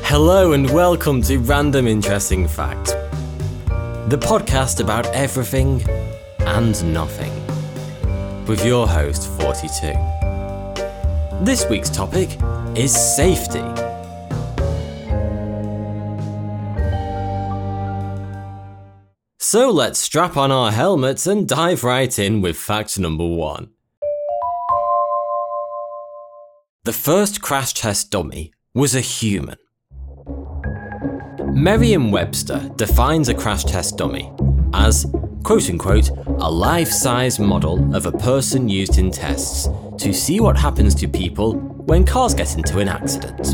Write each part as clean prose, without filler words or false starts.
Hello and welcome to Random Interesting Facts, the podcast about everything and nothing, with your host 42. This week's topic is safety. So let's strap on our helmets and dive right in with fact number 1. The first crash test dummy was a human. Merriam-Webster defines a crash test dummy as, quote-unquote, a life-size model of a person used in tests to see what happens to people when cars get into an accident.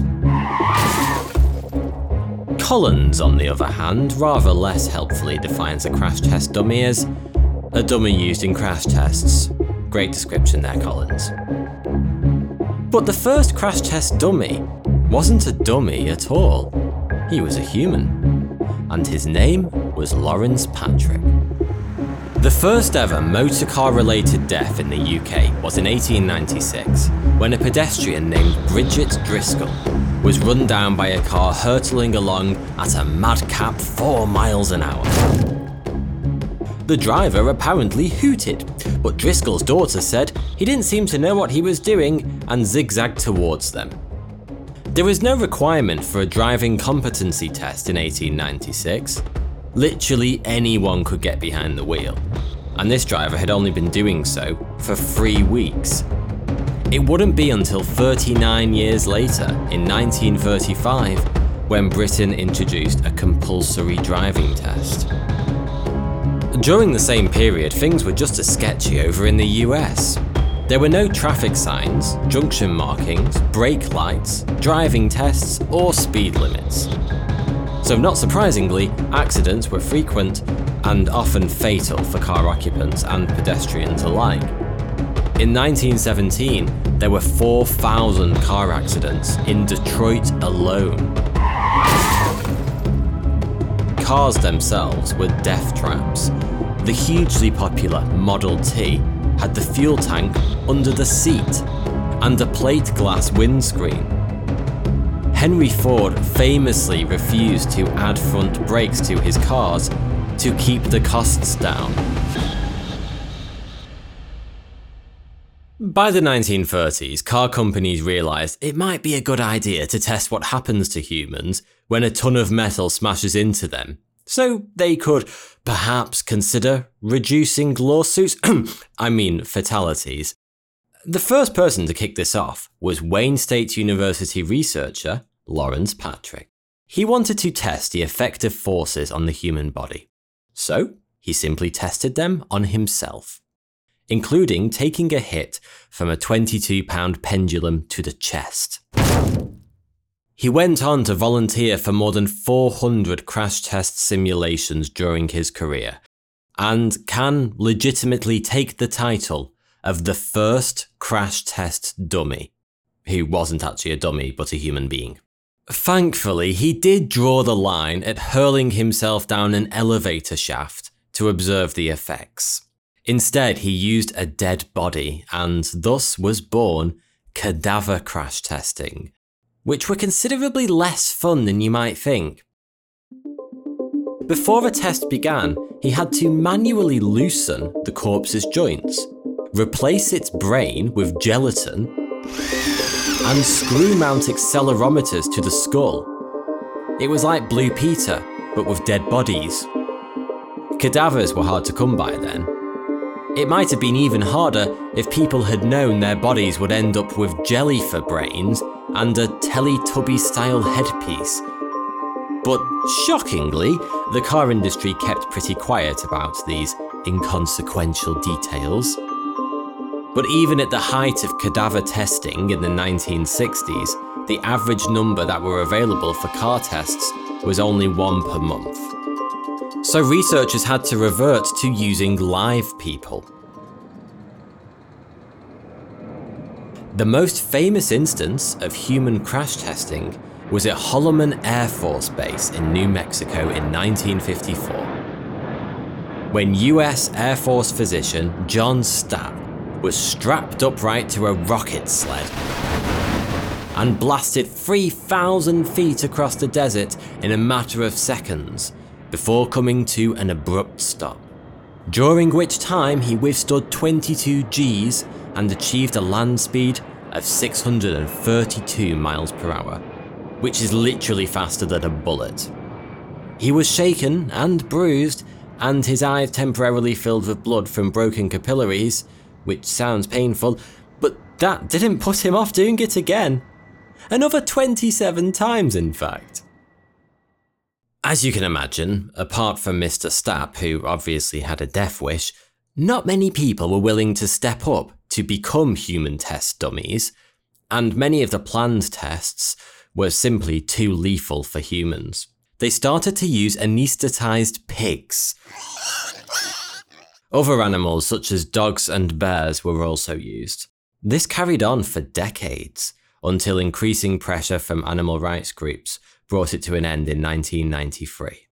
Collins, on the other hand, rather less helpfully defines a crash test dummy as a dummy used in crash tests. Great description there, Collins. But the first crash test dummy wasn't a dummy at all. He was a human, and his name was Lawrence Patrick. The first ever motor car-related death in the UK was in 1896, when a pedestrian named Bridget Driscoll was run down by a car hurtling along at a madcap 4 miles an hour. The driver apparently hooted, but Driscoll's daughter said he didn't seem to know what he was doing and zigzagged towards them. There was no requirement for a driving competency test in 1896. Literally anyone could get behind the wheel, and this driver had only been doing so for 3 weeks. It wouldn't be until 39 years later, in 1935, when Britain introduced a compulsory driving test. During the same period, things were just as sketchy over in the US. There were no traffic signs, junction markings, brake lights, driving tests, or speed limits. So not surprisingly, accidents were frequent and often fatal for car occupants and pedestrians alike. In 1917, there were 4,000 car accidents in Detroit alone. Cars themselves were death traps. The hugely popular Model T had the fuel tank under the seat and a plate glass windscreen. Henry Ford famously refused to add front brakes to his cars to keep the costs down. By the 1930s, car companies realised it might be a good idea to test what happens to humans when a ton of metal smashes into them, so they could perhaps consider reducing lawsuits, fatalities. The first person to kick this off was Wayne State University researcher Lawrence Patrick. He wanted to test the effective forces on the human body, so he simply tested them on himself, including taking a hit from a 22-pound pendulum to the chest. He went on to volunteer for more than 400 crash test simulations during his career, and can legitimately take the title of the first crash test dummy, who wasn't actually a dummy but a human being. Thankfully, he did draw the line at hurling himself down an elevator shaft to observe the effects. Instead, he used a dead body and thus was born cadaver crash testing, which were considerably less fun than you might think. Before a test began, he had to manually loosen the corpse's joints, replace its brain with gelatin, and screw mount accelerometers to the skull. It was like Blue Peter, but with dead bodies. Cadavers were hard to come by then. It might have been even harder if people had known their bodies would end up with jelly for brains and a Teletubby-style headpiece. But shockingly, the car industry kept pretty quiet about these inconsequential details. But even at the height of cadaver testing in the 1960s, the average number that were available for car tests was only 1 per month. So researchers had to revert to using live people. The most famous instance of human crash testing was at Holloman Air Force Base in New Mexico in 1954, when US Air Force physician John Stapp was strapped upright to a rocket sled and blasted 3,000 feet across the desert in a matter of seconds, before coming to an abrupt stop, during which time he withstood 22 Gs and achieved a land speed of 632 miles per hour, which is literally faster than a bullet. He was shaken and bruised, and his eyes temporarily filled with blood from broken capillaries, which sounds painful, but that didn't put him off doing it again. Another 27 times, in fact. As you can imagine, apart from Mr. Stapp, who obviously had a death wish, not many people were willing to step up to become human test dummies, and many of the planned tests were simply too lethal for humans. They started to use anaesthetized pigs. Other animals such as dogs and bears were also used. This carried on for decades, until increasing pressure from animal rights groups brought it to an end in 1993.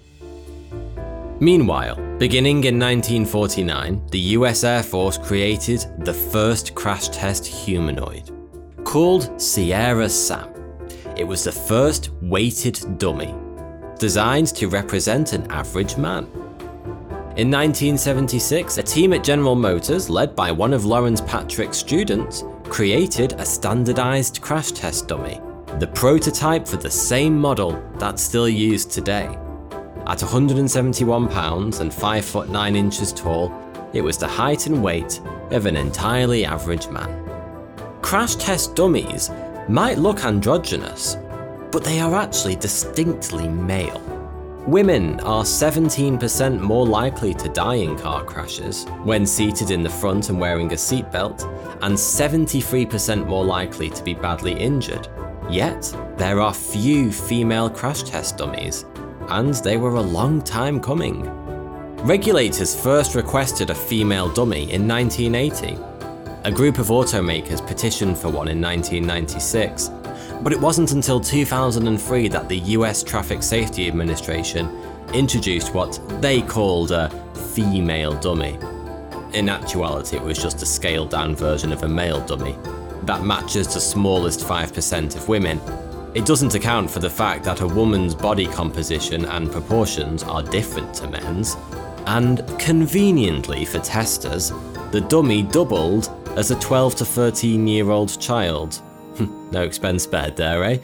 Meanwhile, beginning in 1949, the US Air Force created the first crash test humanoid, called Sierra Sam. It was the first weighted dummy, designed to represent an average man. In 1976, a team at General Motors, led by one of Lawrence Patrick's students, created a standardized crash test dummy, the prototype for the same model that's still used today. At 171 pounds and 5 foot 9 inches tall, it was the height and weight of an entirely average man. Crash test dummies might look androgynous, but they are actually distinctly male. Women are 17% more likely to die in car crashes when seated in the front and wearing a seatbelt, and 73% more likely to be badly injured. Yet, there are few female crash test dummies, and they were a long time coming. Regulators first requested a female dummy in 1980. A group of automakers petitioned for one in 1996, but it wasn't until 2003 that the US Traffic Safety Administration introduced what they called a female dummy. In actuality, it was just a scaled-down version of a male dummy that matches the smallest 5% of women. It doesn't account for the fact that a woman's body composition and proportions are different to men's, and conveniently for testers, the dummy doubled as a 12 to 13-year-old child. No expense spared there, eh?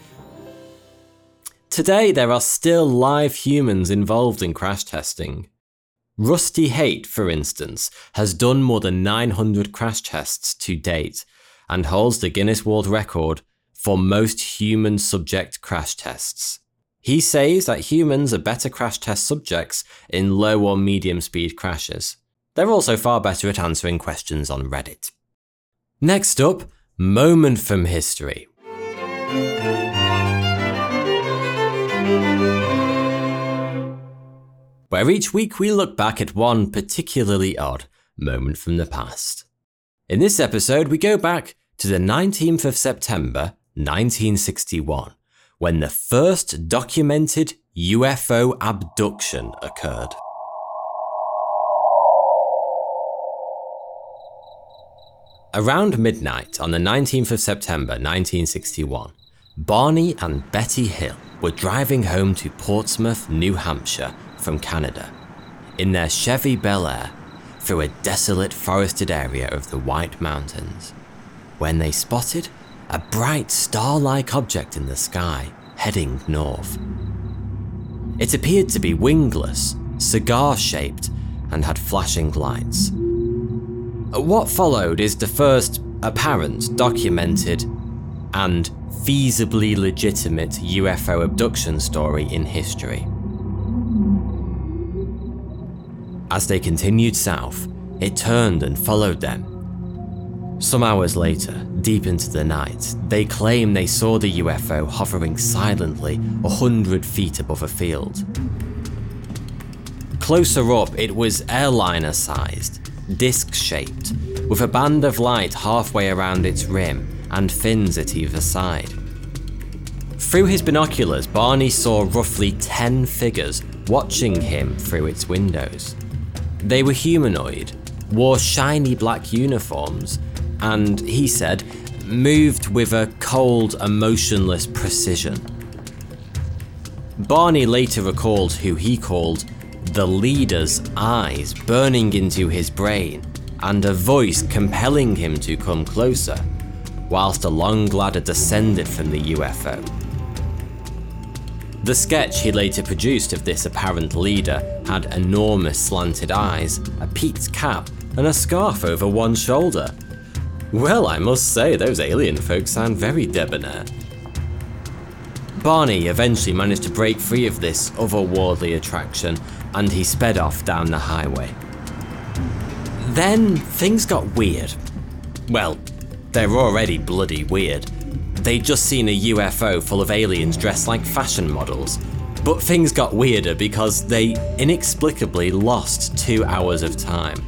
Today, there are still live humans involved in crash testing. Rusty Haight, for instance, has done more than 900 crash tests to date and holds the Guinness World Record for most human subject crash tests. He says that humans are better crash test subjects in low or medium speed crashes. They're also far better at answering questions on Reddit. Next up, moment from history. Where each week we look back at one particularly odd moment from the past. In this episode, we go back to the 19th of September, 1961, when the first documented UFO abduction occurred. Around midnight on the 19th of September 1961, Barney and Betty Hill were driving home to Portsmouth, New Hampshire from Canada in their Chevy Bel Air through a desolate forested area of the White Mountains, when they spotted a bright star-like object in the sky heading north. It appeared to be wingless, cigar-shaped, and had flashing lights. What followed is the first apparent, documented, and feasibly legitimate UFO abduction story in history. As they continued south, it turned and followed them. Some hours later, deep into the night, they claim they saw the UFO hovering silently 100 feet above a field. Closer up, it was airliner-sized, disc-shaped, with a band of light halfway around its rim and fins at either side. Through his binoculars, Barney saw roughly 10 figures watching him through its windows. They were humanoid, wore shiny black uniforms, and, he said, moved with a cold, emotionless precision. Barney later recalled who he called the leader's eyes burning into his brain and a voice compelling him to come closer, whilst a long ladder descended from the UFO. The sketch he later produced of this apparent leader had enormous slanted eyes, a peaked cap, and a scarf over one shoulder. Well, I must say, those alien folks sound very debonair. Barney eventually managed to break free of this otherworldly attraction, and he sped off down the highway. Then things got weird. Well, they were already bloody weird. They'd just seen a UFO full of aliens dressed like fashion models. But things got weirder because they inexplicably lost 2 hours of time.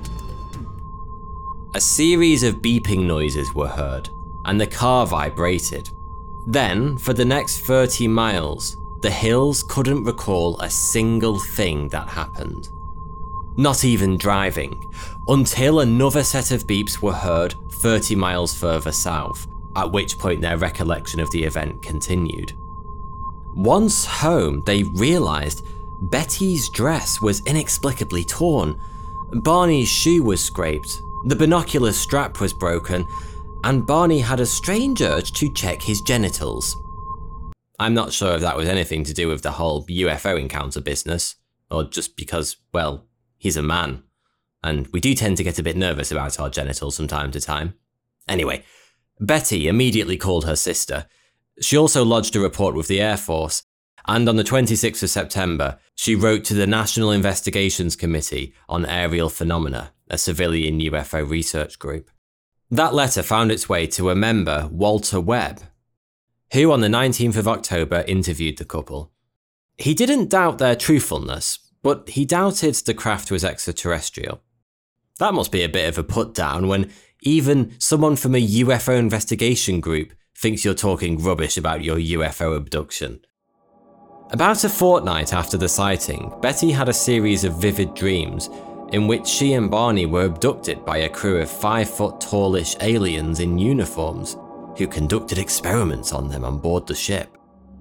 A series of beeping noises were heard, and the car vibrated. Then, for the next 30 miles, the Hills couldn't recall a single thing that happened. Not even driving, until another set of beeps were heard 30 miles further south, at which point their recollection of the event continued. Once home, they realised Betty's dress was inexplicably torn, Barney's shoe was scraped, the binocular strap was broken, and Barney had a strange urge to check his genitals. I'm not sure if that was anything to do with the whole UFO encounter business, or just because, well, he's a man, and we do tend to get a bit nervous about our genitals from time to time. Anyway, Betty immediately called her sister. She also lodged a report with the Air Force, and on the 26th of September, she wrote to the National Investigations Committee on Aerial Phenomena, a civilian UFO research group. That letter found its way to a member, Walter Webb, who on the 19th of October interviewed the couple. He didn't doubt their truthfulness, but he doubted the craft was extraterrestrial. That must be a bit of a put down when even someone from a UFO investigation group thinks you're talking rubbish about your UFO abduction. About a fortnight after the sighting, Betty had a series of vivid dreams in which she and Barney were abducted by a crew of 5-foot-tallish aliens in uniforms who conducted experiments on them on board the ship.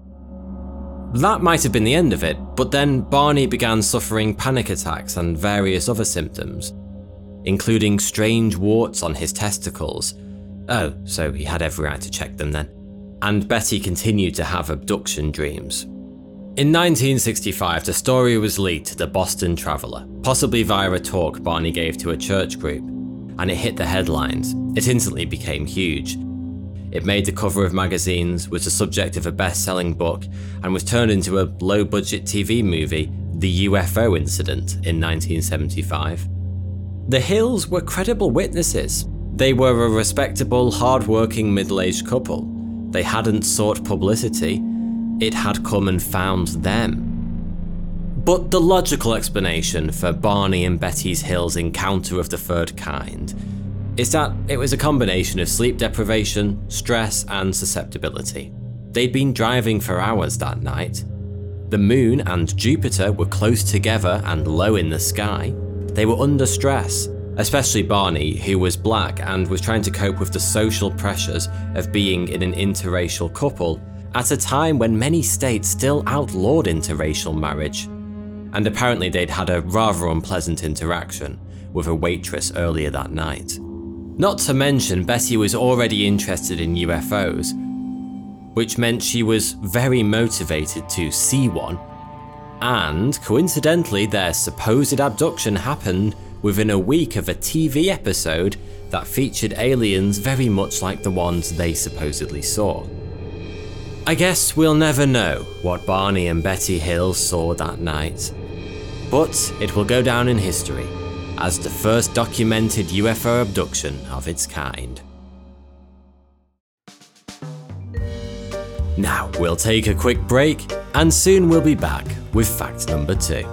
That might have been the end of it, but then Barney began suffering panic attacks and various other symptoms, including strange warts on his testicles. Oh, so he had every right to check them then. And Betty continued to have abduction dreams. In 1965, the story was leaked to the Boston Traveler, possibly via a talk Barney gave to a church group, and it hit the headlines. It instantly became huge. It made the cover of magazines, was the subject of a best-selling book, and was turned into a low-budget TV movie, The UFO Incident, in 1975. The Hills were credible witnesses. They were a respectable, hard-working middle-aged couple. They hadn't sought publicity. It had come and found them. But the logical explanation for Barney and Betty's Hills encounter of the third kind is that it was a combination of sleep deprivation, stress, and susceptibility. They'd been driving for hours that night. The moon and Jupiter were close together and low in the sky. They were under stress, especially Barney, who was black and was trying to cope with the social pressures of being in an interracial couple at a time when many states still outlawed interracial marriage. And apparently they'd had a rather unpleasant interaction with a waitress earlier that night. Not to mention, Betty was already interested in UFOs, which meant she was very motivated to see one. And coincidentally, their supposed abduction happened within a week of a TV episode that featured aliens very much like the ones they supposedly saw. I guess we'll never know what Barney and Betty Hill saw that night, but it will go down in history as the first documented UFO abduction of its kind. Now we'll take a quick break, and soon we'll be back with fact number 2.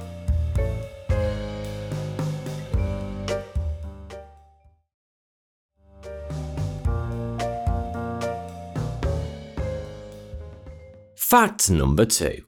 Fact number 2.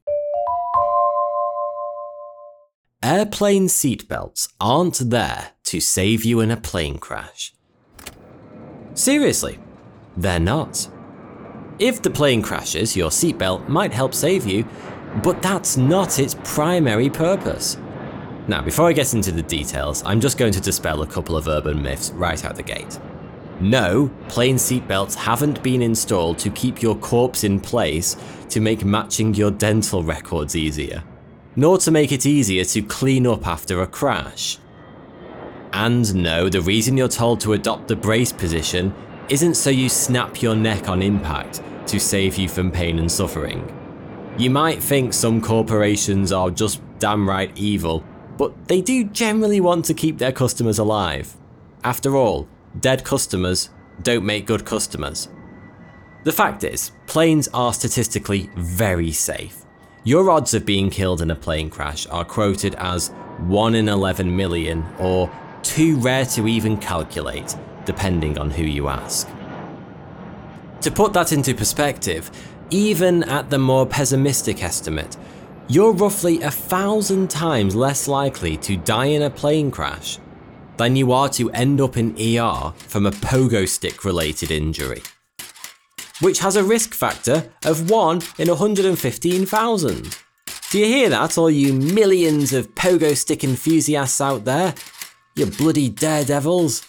Airplane seatbelts aren't there to save you in a plane crash. Seriously, they're not. If the plane crashes, your seatbelt might help save you, but that's not its primary purpose. Now, before I get into the details, I'm just going to dispel a couple of urban myths right out the gate. No, plane seatbelts haven't been installed to keep your corpse in place to make matching your dental records easier, nor to make it easier to clean up after a crash. And no, the reason you're told to adopt the brace position isn't so you snap your neck on impact to save you from pain and suffering. You might think some corporations are just downright evil, but they do generally want to keep their customers alive. After all, dead customers don't make good customers. The fact is, planes are statistically very safe. Your odds of being killed in a plane crash are quoted as 1 in 11 million or too rare to even calculate, depending on who you ask. To put that into perspective, even at the more pessimistic estimate, you're roughly 1,000 times less likely to die in a plane crash than you are to end up in ER from a pogo stick related injury, which has a risk factor of 1 in 115,000. Do you hear that, all you millions of pogo stick enthusiasts out there? You bloody daredevils.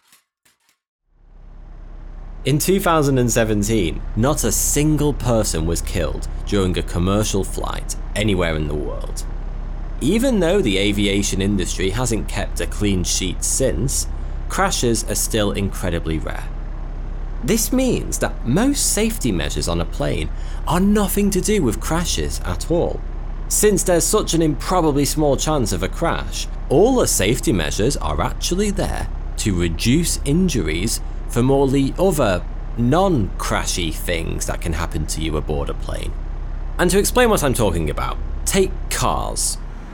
In 2017, not a single person was killed during a commercial flight anywhere in the world. Even though the aviation industry hasn't kept a clean sheet since, crashes are still incredibly rare. This means that most safety measures on a plane are nothing to do with crashes at all. Since there's such an improbably small chance of a crash, all the safety measures are actually there to reduce injuries from all the other non-crashy things that can happen to you aboard a plane. And to explain what I'm talking about, take cars.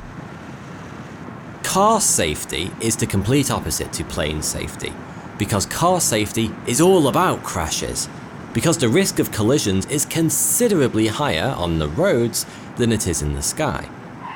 Car safety is the complete opposite to plane safety, because car safety is all about crashes, because the risk of collisions is considerably higher on the roads than it is in the sky.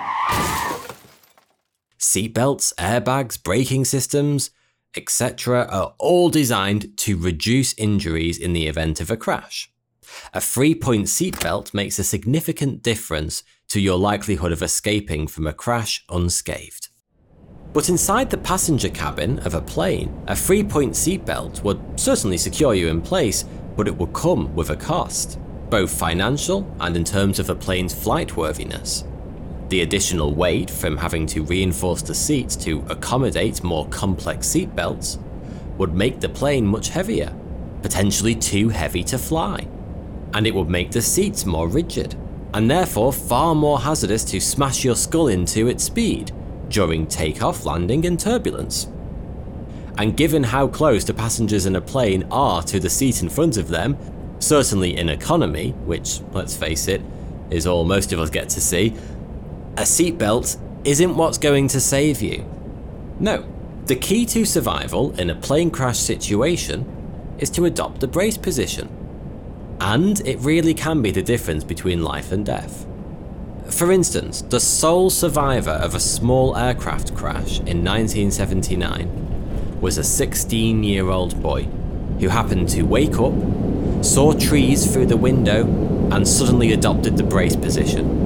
Seatbelts, airbags, braking systems, etc. are all designed to reduce injuries in the event of a crash. A 3-point seatbelt makes a significant difference to your likelihood of escaping from a crash unscathed. But inside the passenger cabin of a plane, a 3-point seatbelt would certainly secure you in place, but it would come with a cost, both financial and in terms of a plane's flight worthiness. The additional weight from having to reinforce the seats to accommodate more complex seatbelts would make the plane much heavier, potentially too heavy to fly. And it would make the seats more rigid, and therefore far more hazardous to smash your skull into at speed during takeoff, landing, and turbulence. And given how close the passengers in a plane are to the seat in front of them, certainly in economy, which, let's face it, is all most of us get to see, a seatbelt isn't what's going to save you. No, the key to survival in a plane crash situation is to adopt the brace position. And it really can be the difference between life and death. For instance, the sole survivor of a small aircraft crash in 1979 was a 16-year-old boy who happened to wake up, saw trees through the window, and suddenly adopted the brace position.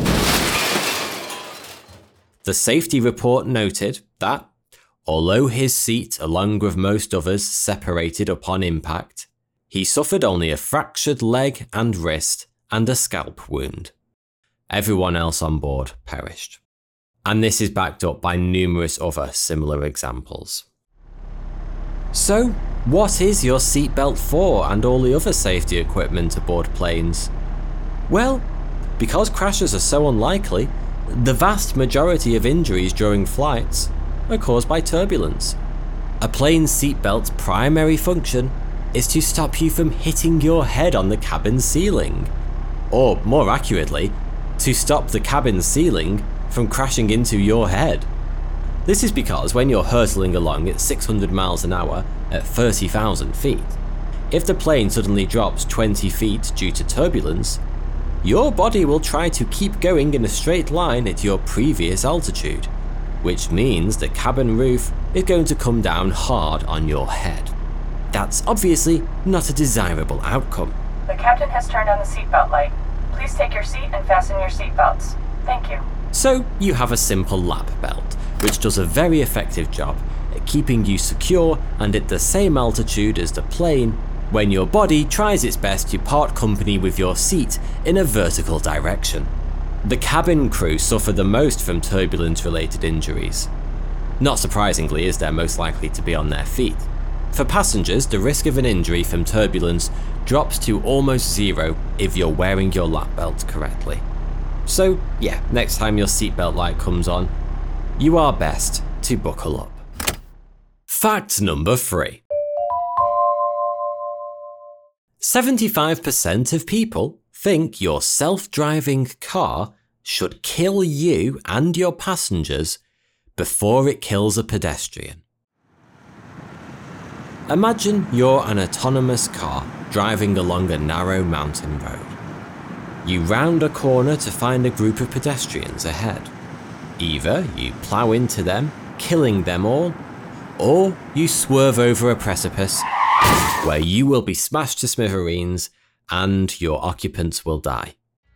The safety report noted that, although his seat, along with most others, separated upon impact, he suffered only a fractured leg and wrist and a scalp wound. Everyone else on board perished. And this is backed up by numerous other similar examples. So, what is your seatbelt for and all the other safety equipment aboard planes? Well, because crashes are so unlikely, the vast majority of injuries during flights are caused by turbulence. A plane's seatbelt's primary function is to stop you from hitting your head on the cabin ceiling. Or, more accurately, to stop the cabin ceiling from crashing into your head. This is because when you're hurtling along at 600 miles an hour at 30,000 feet, if the plane suddenly drops 20 feet due to turbulence, your body will try to keep going in a straight line at your previous altitude, which means the cabin roof is going to come down hard on your head. That's obviously not a desirable outcome. The captain has turned on the seatbelt light. Please take your seat and fasten your seatbelts. Thank you. So you have a simple lap belt, which does a very effective job at keeping you secure and at the same altitude as the plane when your body tries its best to part company with your seat in a vertical direction. The cabin crew suffer the most from turbulence-related injuries. Not surprisingly, as they're most likely to be on their feet. For passengers, the risk of an injury from turbulence drops to almost zero if you're wearing your lap belt correctly. So yeah, next time your seatbelt light comes on, you are best to buckle up. Fact number 3. 75% of people think your self-driving car should kill you and your passengers before it kills a pedestrian. Imagine you're an autonomous car driving along a narrow mountain road. You round a corner to find a group of pedestrians ahead. Either you plow into them, killing them all, or you swerve over a precipice where you will be smashed to smithereens and your occupants will die.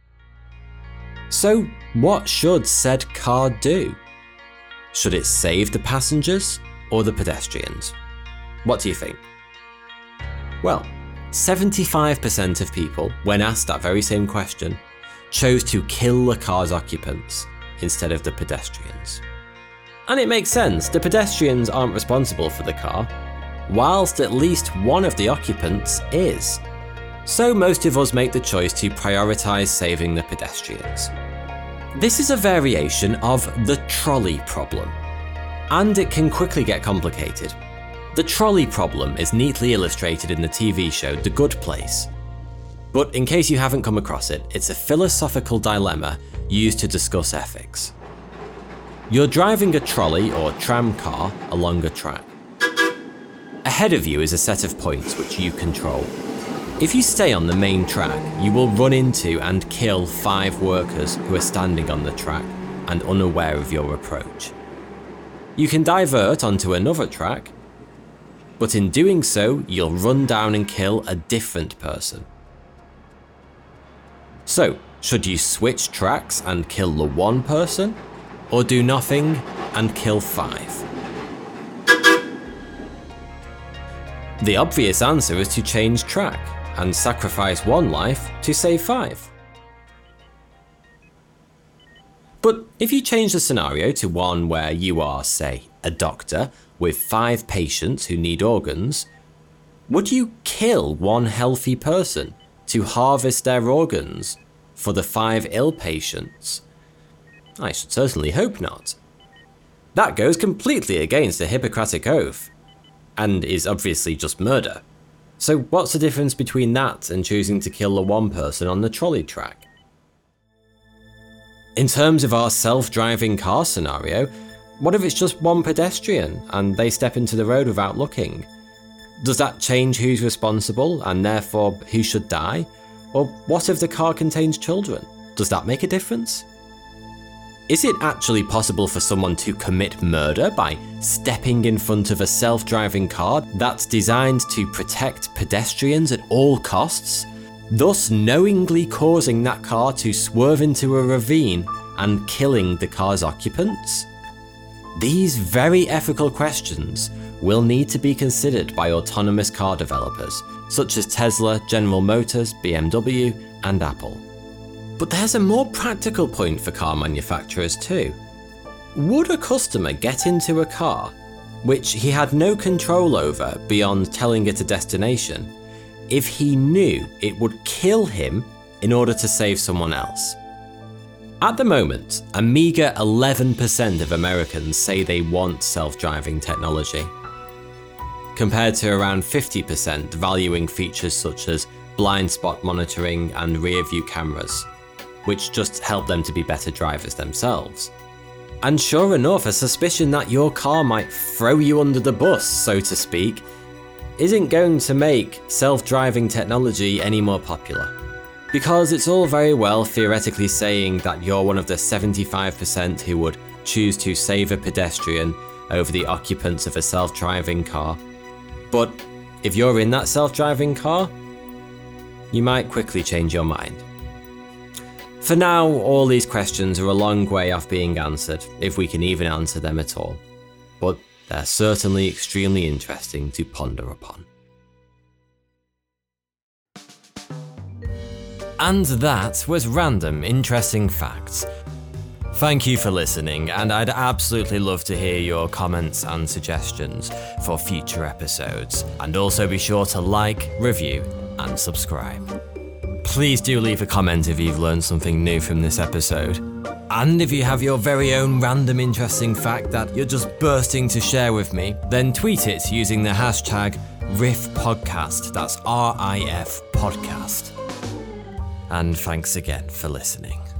So what should said car do? Should it save the passengers or the pedestrians? What do you think? Well, 75% of people, when asked that very same question, chose to kill the car's occupants instead of the pedestrians. And it makes sense, the pedestrians aren't responsible for the car, whilst at least one of the occupants is. So most of us make the choice to prioritise saving the pedestrians. This is a variation of the trolley problem, and it can quickly get complicated. The trolley problem is neatly illustrated in the TV show The Good Place. But in case you haven't come across it, it's a philosophical dilemma used to discuss ethics. You're driving a trolley or tram car along a track. Ahead of you is a set of points which you control. If you stay on the main track, you will run into and kill 5 workers who are standing on the track and unaware of your approach. You can divert onto another track, but in doing so, you'll run down and kill a different person. So, should you switch tracks and kill the one person, or do nothing and kill 5? The obvious answer is to change track and sacrifice 1 life to save 5. But if you change the scenario to one where you are, say, a doctor with 5 patients who need organs, would you kill 1 healthy person to harvest their organs for the 5 ill patients? I should certainly hope not. That goes completely against the Hippocratic Oath, and is obviously just murder. So what's the difference between that and choosing to kill the 1 person on the trolley track? In terms of our self-driving car scenario, what if it's just 1 pedestrian and they step into the road without looking? Does that change who's responsible and therefore who should die? Or what if the car contains children? Does that make a difference? Is it actually possible for someone to commit murder by stepping in front of a self-driving car that's designed to protect pedestrians at all costs, thus knowingly causing that car to swerve into a ravine and killing the car's occupants? These very ethical questions will need to be considered by autonomous car developers, such as Tesla, General Motors, BMW, and Apple. But there's a more practical point for car manufacturers too. Would a customer get into a car, which he had no control over beyond telling it a destination, if he knew it would kill him in order to save someone else? At the moment, a meager 11% of Americans say they want self-driving technology, compared to around 50% valuing features such as blind spot monitoring and rear view cameras, which just help them to be better drivers themselves. And sure enough, a suspicion that your car might throw you under the bus, so to speak, isn't going to make self-driving technology any more popular. Because it's all very well theoretically saying that you're one of the 75% who would choose to save a pedestrian over the occupants of a self-driving car. But If you're in that self-driving car, you might quickly change your mind. For now, all these questions are a long way off being answered, if we can even answer them at all. But they're certainly extremely interesting to ponder upon. And that was Random Interesting Facts. Thank you for listening, and I'd absolutely love to hear your comments and suggestions for future episodes. And also be sure to like, review, and subscribe. Please do leave a comment if you've learned something new from this episode. And if you have your very own random interesting fact that you're just bursting to share with me, then tweet it using the hashtag RIF_podcast. That's RIF podcast. And thanks again for listening.